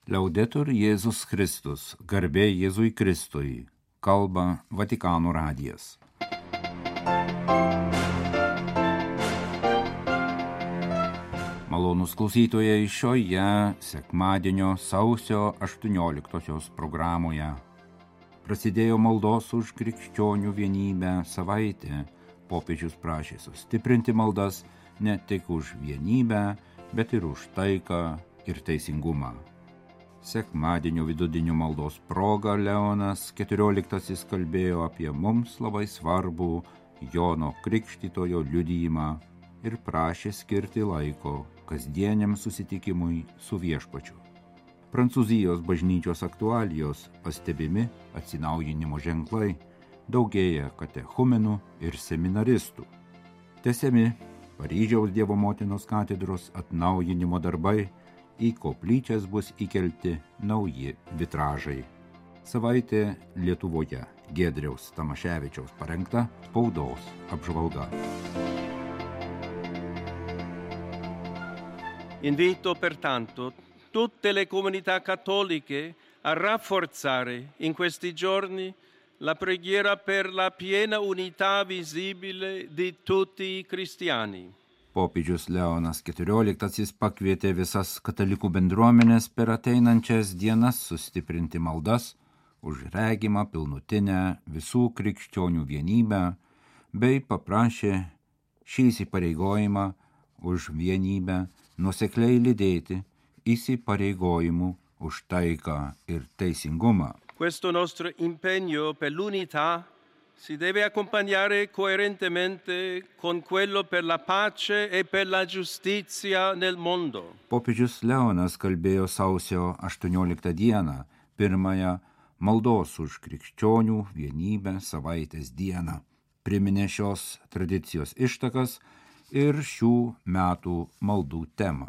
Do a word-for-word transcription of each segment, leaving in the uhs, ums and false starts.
Liaudetur Jėzus Kristus, garbė Jėzui Kristui, kalba Vatikano radijas. Malonūs klausytojai, šioje sekmadienio sausio aštuonioliktosios programoje prasidėjo maldos už krikščionių vienybę savaitė. Popiežius prašė sustiprinti maldas ne tik už vienybę, bet ir už taiką ir teisingumą. Sekmadienio vidudinių maldos proga Leonas keturioliktasis kalbėjo apie mums labai svarbų Jono Krikštytojo liudijimą ir prašė skirti laiko kasdieniam susitikimui su Viešpačiu. Prancūzijos bažnyčios aktualijos pastebimi atsinaujinimo ženklai, daugėja katechumenų ir seminaristų. Tęsiami Paryžiaus Dievo motinos katedros atnaujinimo darbai, į koplyčias bus įkelti nauji vitražai. Savaitė Lietuvoje Giedriaus Tamaševičiaus parengta spaudos apžvalga. Invito pertanto tutte le comunità cattoliche a rafforzare in questi giorni la preghiera per la piena unità visibile di tutti i cristiani. Popiežius Leonas keturioliktasis pakvietė visas katalikų bendruomenės per ateinančias dienas sustiprinti maldas už regimą pilnutinę visų krikščionių vienybę, bei paprašė šį įsipareigojimą už vienybę nuosekliai lydėti įsipareigojimu už taiką ir teisingumą. Questo nostro impegno per l'unità si deve accompagnare coerentemente con quello per la pace e per la giustizia nel mondo. Popiežius Leonas kalbėjo sausio aštuonioliktą dieną, pirmąją maldos už krikščionių vienybę savaitės dieną. Priminė šios tradicijos ištakas ir šių metų maldų temą.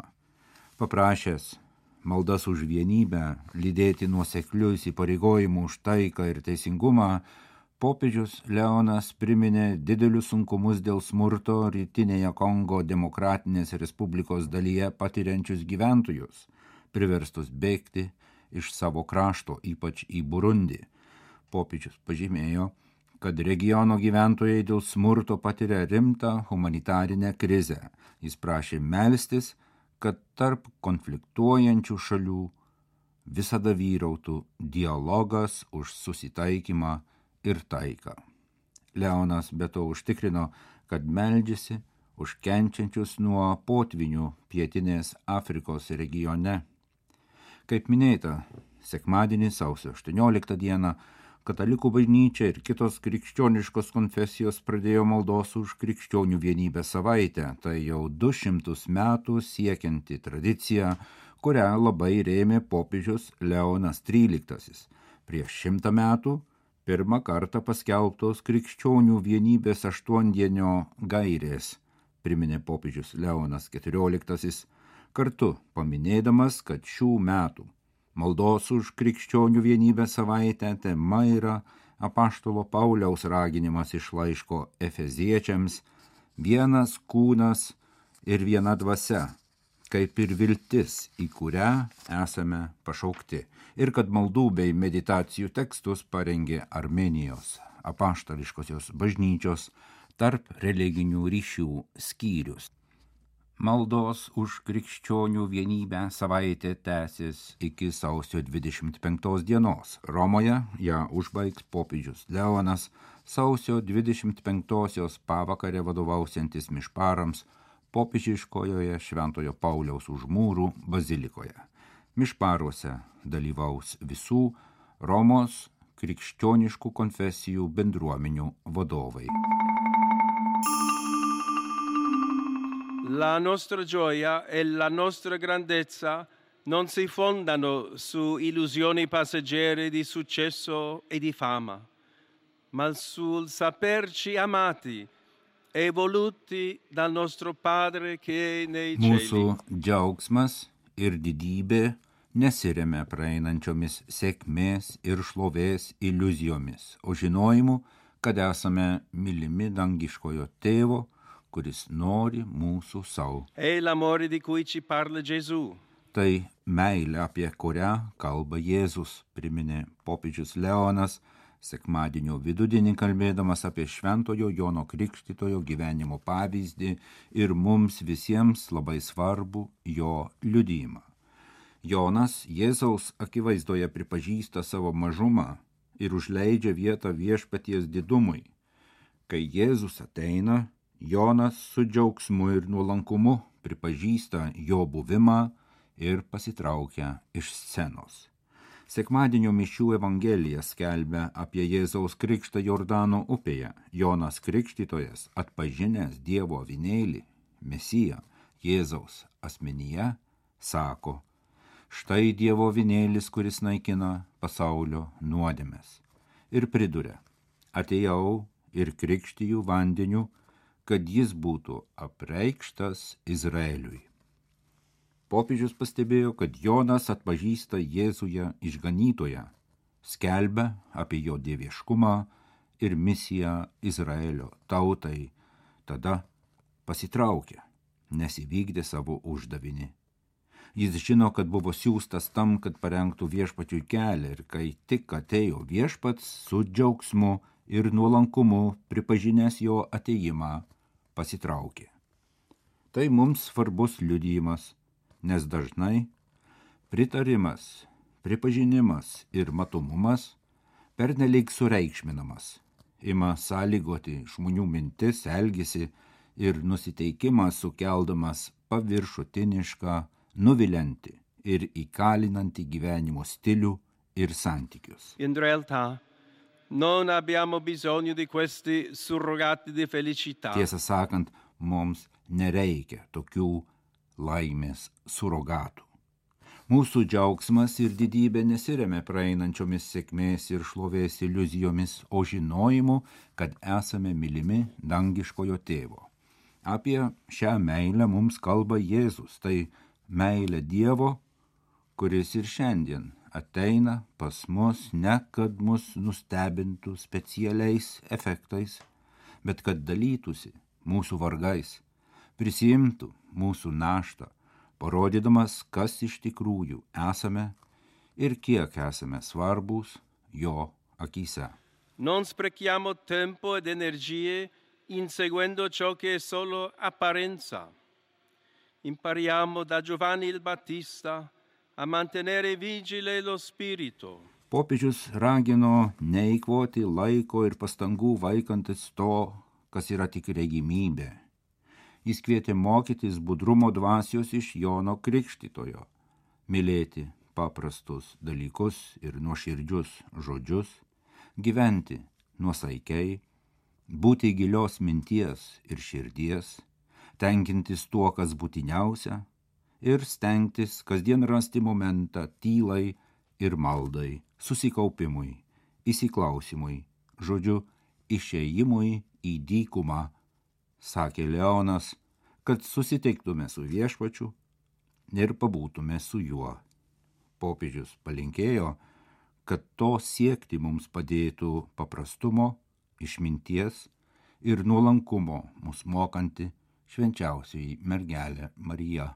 Paprašęs maldas už vienybę lydėti nuosekliu įsipareigojimu už taiką ir teisingumą, popiežius Leonas priminė didelius sunkumus dėl smurto rytinėje Kongo demokratinės respublikos dalyje patiriančius gyventojus, priverstus bėgti iš savo krašto, ypač į Burundį. Popiežius pažymėjo, kad regiono gyventojai dėl smurto patiria rimtą humanitarinę krizę. Jis prašė melstis, kad tarp konfliktuojančių šalių visada vyrautų dialogas už susitaikymą ir taiką. Leonas be to užtikrino, kad meldžiasi už kenčiančius nuo potvynių pietinės Afrikos regione. Kaip minėta, sekmadienį sausio aštuonioliktą dieną Katalikų bažnyčia ir kitos krikščioniškos konfesijos pradėjo maldos už krikščionių vienybę savaitę. Tai jau du šimtus metų siekianti tradicija, kurią labai rėmė popiežius Leonas tryliktasis. Prieš šimtą metų pirmą kartą paskelbtos krikščionių vienybės aštuondienio gairės, priminė popiežius Leonas keturioliktasis, kartu paminėdamas, kad šių metų maldos už krikščionių vienybę savaitę tema yra apaštalo Pauliaus raginimas iš laiško Efeziečiams, vienas kūnas ir viena dvasia, kaip ir viltis, į kurią esame pašaukti, ir kad maldų bei meditacijų tekstus parengė Armėnijos apaštališkosios bažnyčios tarp religinių ryšių skyrius. Maldos už krikščionių vienybę savaitė tęsis iki sausio dvidešimt penktos dienos. Romoje ją užbaigs popiežius Leonas, sausio dvidešimt penktosios pavakarę vadovausiantis mišparams popiežiškojoje Šventojo Pauliaus užmūrų bazilikoje. Mišparuose dalyvaus visų Romos krikščioniškų konfesijų bendruomenių vadovai. La nostra gioia e la nostra grandezza non si fondano su illusioni passeggere di successo e di fama, ma sul saperci amati e voluti dal nostro Padre che è nei cieli. Mūsų džiaugsmas ir didybė nesiremia praeinančiomis sėkmės ir šlovės iliuzijomis, o žinojimu, kad esame mylimi dangiškojo tėvo, kuris nori mūsų sau. È l'amore di cui ci parla Gesù. tai meilė, apie kurią kalba Jėzus, priminė popiežius Leonas, sekmadienio vidudienį kalbėdamas apie šventojo Jono Krikštytojo gyvenimo pavyzdį ir mums visiems labai svarbu jo liudijimą. Jonas Jėzaus akivaizdoje pripažįsta savo mažumą ir užleidžia vietą viešpaties didumui. Kai Jėzus ateina, Jonas su džiaugsmu ir nuolankumu pripažįsta jo buvimą ir pasitraukia iš scenos. Sekmadienio mišių evangelija skelbia apie Jėzaus krikštą Jordano upėje. Jonas Krikštytojas, atpažinęs Dievo avinėlį, Mesiją, Jėzaus asmenyje, sako: štai Dievo avinėlis, kuris naikina pasaulio nuodėmes. Ir priduria: atėjau ir krikštiju vandeniu, kad jis būtų apreikštas Izraeliui. Popiežius pastebėjo, kad Jonas atpažįsta Jėzuje išganytoją, skelbia apie jo dieviškumą ir misiją Izraelio tautai, tada pasitraukė, nes įvykdė savo uždavinį. Jis žino, kad buvo siųstas tam, kad parengtų viešpačiui kelią, ir kai tik atėjo viešpats, su džiaugsmu ir nuolankumu pripažinęs jo atėjimą, pasitraukė. Tai mums svarbus liudijimas, nes dažnai pritarimas, pripažinimas ir matomumas pernelyg sureikšminamas, ima sąlygoti žmonių mintis, elgesį ir nusiteikimą, sukeldamas paviršutinišką, nuviliantį ir įkalinantį gyvenimo stilių ir santykius. In realtà non abbiamo bisogno di questi surrogati di felicità. Tiesą sakant, mums nereikia tokių laimės surogatų. Mūsų džiaugsmas ir didybė nesiremia praeinančiomis sėkmės ir šlovės iliuzijomis, o žinojimu, kad esame mylimi dangiškojo tėvo. Apie šią meilę mums kalba Jėzus, tai meilė Dievo, kuris ir šiandien ateina pas mus, ne kad mus nustebintų specialiais efektais, bet kad dalytųsi mūsų vargais, prisiimtų mūsų naštą, parodydamas, kas iš tikrųjų esame ir kiek esame svarbus jo akyse. Non sprechiamo tempo ed energie inseguendo ciò che è solo apparenza. Impariamo da Giovanni il Battista a mantenere vigile lo spirito. Popiežius ragino neeikvoti laiko ir pastangų vaikantis to, kas yra tik regimybė. Jis kvietė mokytis budrumo dvasios iš Jono Krikštytojo, mylėti paprastus dalykus ir nuoširdžius žodžius, gyventi nuosaikiai, būti gilios minties ir širdies, tenkintis tuo, kas būtiniausia, ir stengtis kasdien rasti momentą tylai ir maldai, susikaupimui, įsiklausimui, žodžiu, išėjimui į dykumą, sakė Leonas, kad susiteiktume su viešpačiu ir pabūtume su juo. Popiežius palinkėjo, kad to siekti mums padėtų paprastumo, išminties ir nuolankumo mus mokanti švenčiausioji mergelė Marija.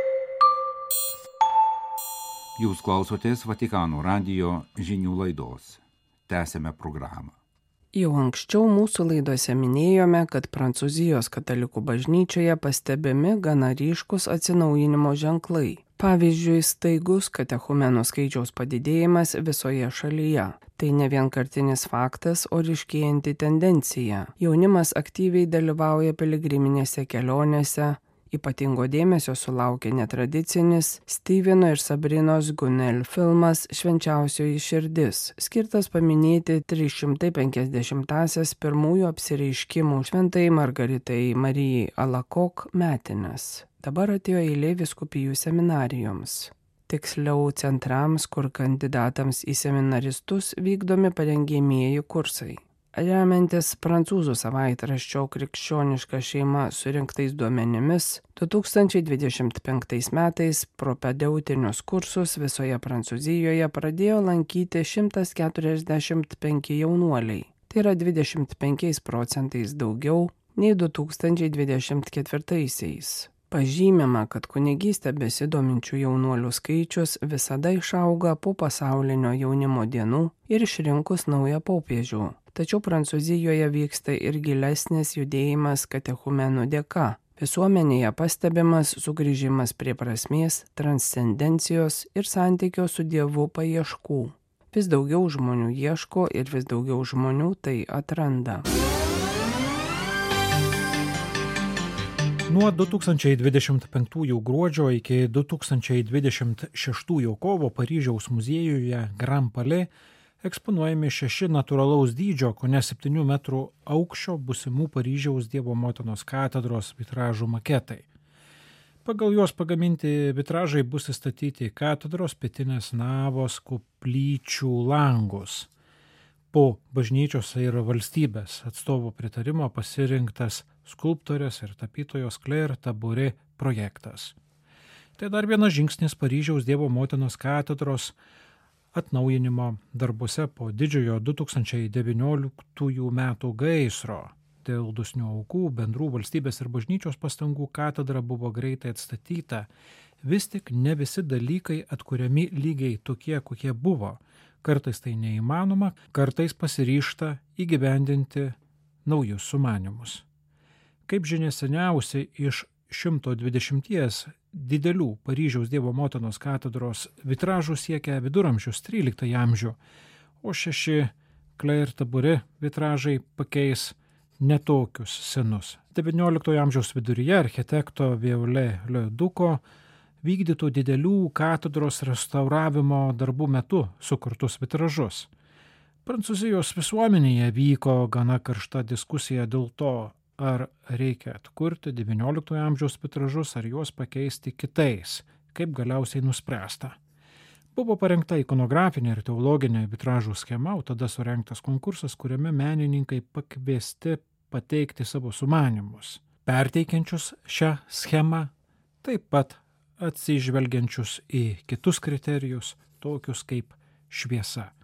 Jūs klausotės Vatikano radijo žinių laidos. Tęsiame programą. Jau anksčiau mūsų laidose minėjome, kad Prancūzijos katalikų bažnyčioje pastebimi gana ryškus atsinaujinimo ženklai. Pavyzdžiui, staigus katechumenų skaičiaus padidėjimas visoje šalyje. Tai ne vienkartinis faktas, o ryškėjanti tendencija. Jaunimas aktyviai dalyvauja piligriminėse kelionėse. Ypatingo dėmesio sulaukė netradicinis Steveno ir Sabrinos Gunel filmas Švenčiausioji širdis, skirtas paminėti trys šimtai penkiasdešimtąsias pirmųjų apsireiškimų šventai Margaritai Marijai Alakok metines. Dabar atėjo eilė vyskupijų seminarijoms. Tiksliau centrams, kur kandidatams į seminaristus vykdomi parengiamieji kursai. Remiantis prancūzų savaitraščio Krikščioniška šeima surinktais duomenimis, du tūkstančiai dvidešimt penktais metais propedeutinius kursus visoje Prancūzijoje pradėjo lankyti šimtas keturiasdešimt penki jaunuoliai. Tai yra dvidešimt penkiais procentais daugiau nei du tūkstančiai dvidešimt ketvirtaisiais. Pažymima, kad kunigystę besidominčių jaunuolių skaičius visada išauga po pasaulinio jaunimo dienų ir išrinkus naują popiežių. Tačiau Prancūzijoje vyksta ir gilesnis judėjimas katechumenų dėka. Visuomenėje pastebimas sugrįžimas prie prasmės, transcendencijos ir santykio su Dievu paieškų. Vis daugiau žmonių ieško ir vis daugiau žmonių tai atranda. Nuo du tūkstančiai dvidešimt penktųjų gruodžio iki du tūkstančiai dvidešimt šeštųjų kovo Paryžiaus muziejuje Grand Palais eksponuojami šeši natūralaus dydžio, kone septynių metrų aukščio būsimų Paryžiaus Dievo motinos katedros vitražų maketai. Pagal juos pagaminti vitražai bus įstatyti į katedros pietinės navos koplyčių langus. Po bažnyčios ir valstybės atstovų pritarimo pasirinktas skulptorės ir tapytojos Claire Tabouret projektas. Tai dar vienas žingsnis Paryžiaus Dievo motinos katedros atnaujinimo darbuose po didžiojo du tūkstančiai devynioliktųjų metų gaisro. Dėl dosnių aukų, bendrų valstybės ir bažnyčios pastangų katedra buvo greitai atstatyta, vis tik ne visi dalykai atkuriami lygiai tokie, kokie buvo. Kartais tai neįmanoma, kartais pasiryžta įgyvendinti naujus sumanymus. Kaip žinia, seniausiai iš šimto dvidešimties didelių Paryžiaus Dievo motinos katedros vitražų siekia viduramžius tryliktąjį amžių, o šeši Claire Tabouret vitražai pakeis netokius senus. devynioliktojo amžiaus viduryje architekto Viollet Le Duco vykdytų didelių katedros restauravimo darbų metu sukurtus vitražus. Prancūzijos visuomenėje vyko gana karšta diskusija dėl to, ar reikia atkurti devynioliktojo amžiaus vitražus, ar juos pakeisti kitais, kaip galiausiai nuspręsta. Buvo parengta ikonografinė ir teologinė vitražų schema, o tada surengtas konkursas, kuriame menininkai pakviesti pateikti savo sumanymus, perteikiančius šią schemą, taip pat atsižvelgiančius į kitus kriterijus, tokius kaip šviesa.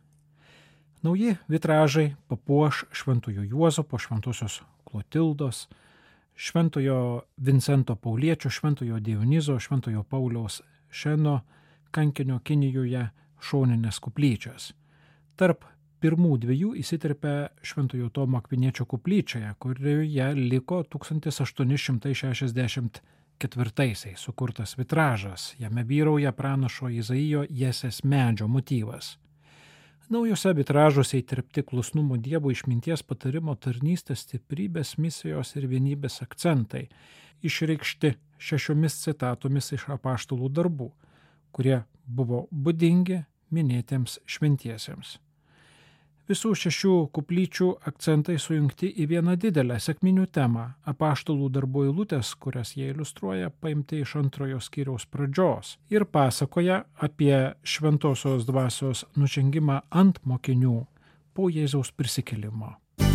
Nauji vitražai papuoš Šventojo Juozapo, Šventosios Klotildos, Šventojo Vincento Pauliečio, Šventojo Dionizo, Šventojo Pauliaus Šeno, kankinio Kinijoje šoninės koplyčias. Tarp pirmų dviejų įsiterpia Šventojo Tomo Akviniečio koplyčioje, kurioje liko tūkstantis aštuoni šimtai šešiasdešimt ketvirtaisiais sukurtas vitražas. Jame vyrauja pranašo Izaijo Jesės medžio motyvas. Naujose vitražuose įterpti klusnumo Dievo, išminties, patarimo, tarnystės, stiprybės, misijos ir vienybės akcentai, išreikšti šešiomis citatomis iš apaštalų darbų, kurie buvo būdingi minėtiems šventiesiems. Visų šešių koplyčių akcentai sujungti į vieną didelę sekminių temą. Apaštalų darbų eilutės, kurias jie iliustruoja, paimti iš antrojo skyriaus pradžios ir pasakoja apie šventosios dvasios nužengimą ant mokinių po Jėzaus prisikėlimo.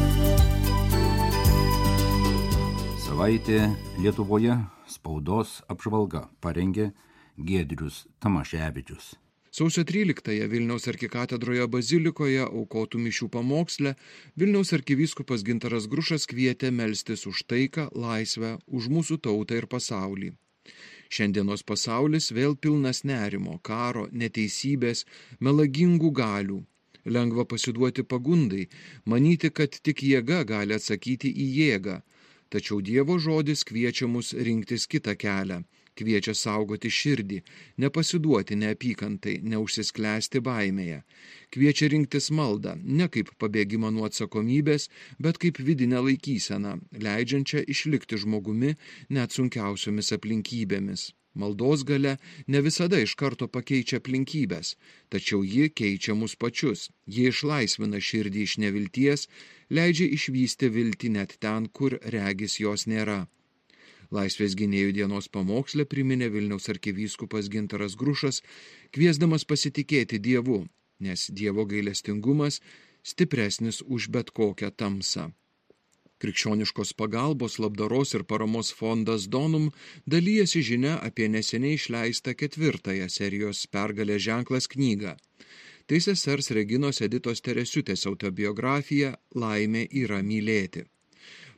Savaitė Lietuvoje spaudos apžvalga parengė Giedrius Tamaševičius. Sausio tryliktąją Vilniaus arkikatedroje bazilikoje aukotų mišių pamoksle Vilniaus arkivyskupas Gintaras Grušas kvietė melstis už taiką, laisvę, už mūsų tautą ir pasaulį. Šiandienos pasaulis vėl pilnas nerimo, karo, neteisybės, melagingų galių. Lengva pasiduoti pagundai, manyti, kad tik jėga gali atsakyti į jėgą. Tačiau Dievo žodis kviečia mus rinktis kitą kelią. Kviečia saugoti širdį, nepasiduoti neapykantai, neužsisklęsti baimėje. Kviečia rinktis maldą, ne kaip pabėgimą nuo atsakomybės, bet kaip vidinę laikyseną, leidžiančią išlikti žmogumi net sunkiausiomis aplinkybėmis. Maldos galia ne visada iš karto pakeičia aplinkybės, tačiau ji keičia mus pačius. Ji išlaisvina širdį iš nevilties, leidžia išvysti viltį net ten, kur regis jos nėra. Laisvės gynėjų dienos pamoksle priminė Vilniaus arkivyskupas Gintaras Grušas, kviesdamas pasitikėti Dievu, nes Dievo gailestingumas stipresnis už bet kokią tamsą. Krikščioniškos pagalbos, labdaros ir paramos fondas Donum dalyjasi žinia apie neseniai išleistą ketvirtąją serijos Pergalės ženklas knygą. Tai sesers Reginos Editos Teresiutės autobiografija Laimė yra mylėti.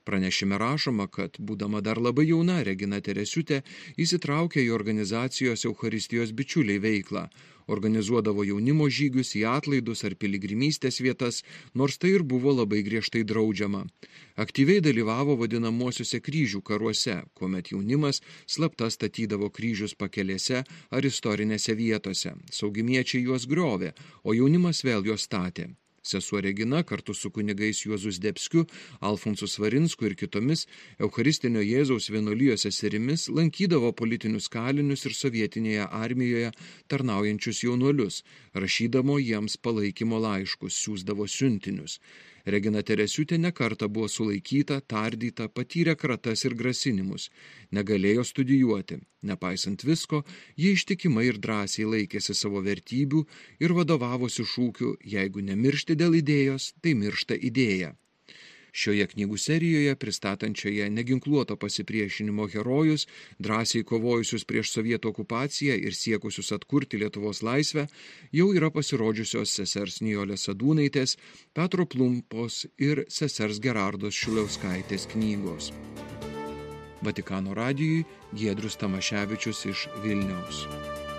Pranešime rašoma, kad, būdama dar labai jauna, Regina Teresiūtė įsitraukė į organizacijos Eucharistijos bičiuliai veiklą. Organizuodavo jaunimo žygius į atlaidus ar piligrimystės vietas, nors tai ir buvo labai griežtai draudžiama. Aktyviai dalyvavo vadinamuosiuose kryžių karuose, kuomet jaunimas slapta statydavo kryžius pakelėse ar istorinėse vietose. Saugimiečiai juos griovė, o jaunimas vėl juos statė. Sesuo Regina kartu su kunigais Juozu Zdebskiu, Alfonsu Svarinsku ir kitomis Eucharistinio Jėzaus vienuolijos seserimis lankydavo politinius kalinius ir sovietinėje armijoje tarnaujančius jaunuolius, rašydamo jiems palaikymo laiškus, siųsdavo siuntinius. Regina Teresiūtė nekartą buvo sulaikyta, tardyta, patyrė kratas ir grasinimus, negalėjo studijuoti. Nepaisant visko, ji ištikimai ir drąsiai laikėsi savo vertybių ir vadovavosi šūkiu, jeigu nemiršti dėl idėjos, tai miršta idėja. Šioje knygų serijoje, pristatančioje neginkluoto pasipriešinimo herojus, drąsiai kovojusius prieš sovietų okupaciją ir siekusius atkurti Lietuvos laisvę, jau yra pasirodžiusios sesers Nijolės Sadūnaitės, Petro Plumpos ir sesers Gerardos Šiliauskaitės knygos. Vatikano radijui Giedrius Tamaševičius iš Vilniaus.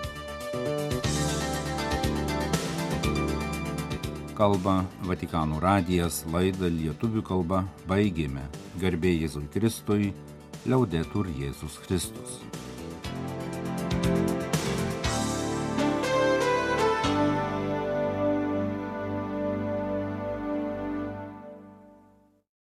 Kalba Vatikano radijas, laidą lietuvių kalba baigėme. Garbė Jėzui Kristui, liaudetur Jėzus Kristus.